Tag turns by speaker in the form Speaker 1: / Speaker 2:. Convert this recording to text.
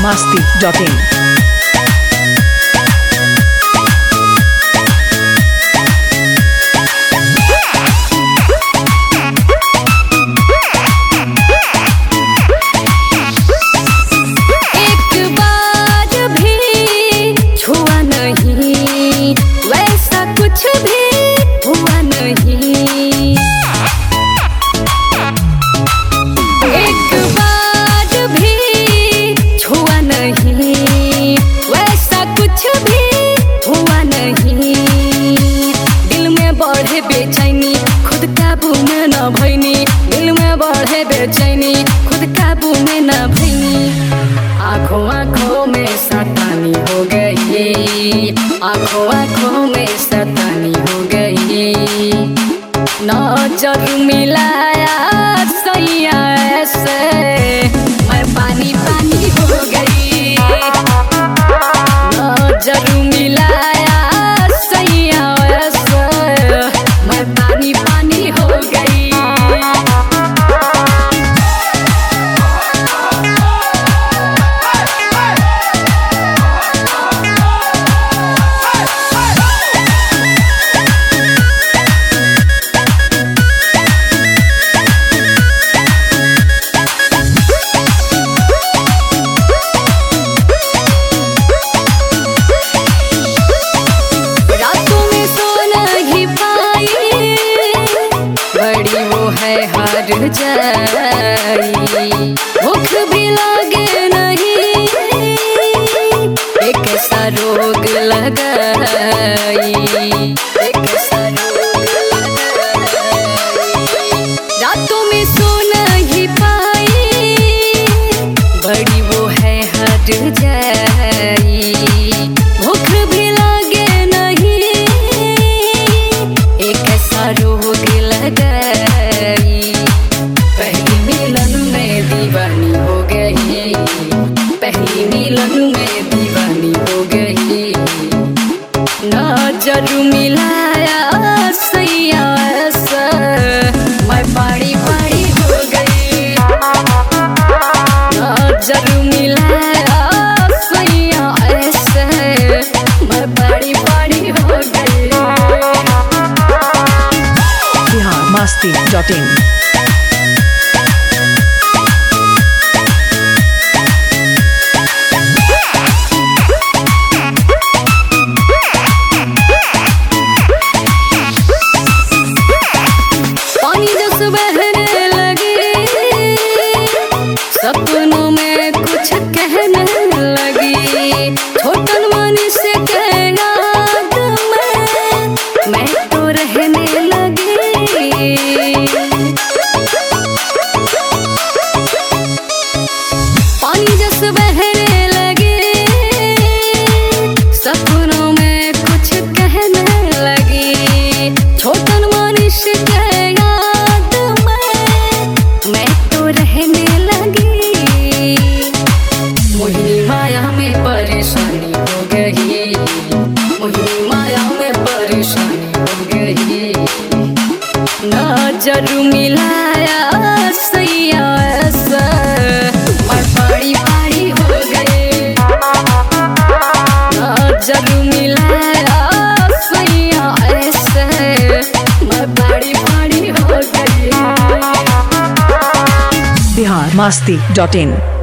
Speaker 1: biharmasti.in।
Speaker 2: बेचैनी खुद काबू में न भैनी, दिल में बढ़े बेचैनी खुद काबू में न भैनी। आँखों आँखों में शैतानी हो गई, आँखों आँखों में शैतानी हो गई। नजर मिलाया सैया ऐसे मैं पानी पानी हो गई। नजर मिलाया सैया ऐसे मैं पानी पानी हो गई। रातों में सो नहीं पाई, बड़ी वो है हार जाई। भूख भी लगे नहीं, एक सा रोग लगाई, एक सा रोग लगाई। रातों में सो नहीं पाई, बड़ी वो है हार जाई। भूख भी लगे नहीं, एक ऐसा रोग लगाई। पहली मिलन में दीवानी हो गई, पहली मिलन में दीवानी हो गई। नजर मिलाया सैया ऐसा मैं पाड़ी पाड़ी हो गई। नजर मिलाया सैया ऐसे मैं पाड़ी पाड़ी हो गई।
Speaker 1: biharmasti.in।
Speaker 2: पानी जस बहने लगी, सपनों में कुछ कहने लगी। छोटन मन से कहना मैं तो रहने लगी। पानी जस बहने लगी, सपनों में कुछ कहने लगी। छोटन मन से कहना मैं तो रहने लगी। मोहिनी माया में परेशानी हो गई, मोहिनी माया में परेशानी हो गई। नजर मिलाया सैया ऐसा मैं पाड़ी पाड़ी हो गई। नजर मिलाया सैया ऐसे मैं पाड़ी पाड़ी हो गई।
Speaker 1: biharmasti.in।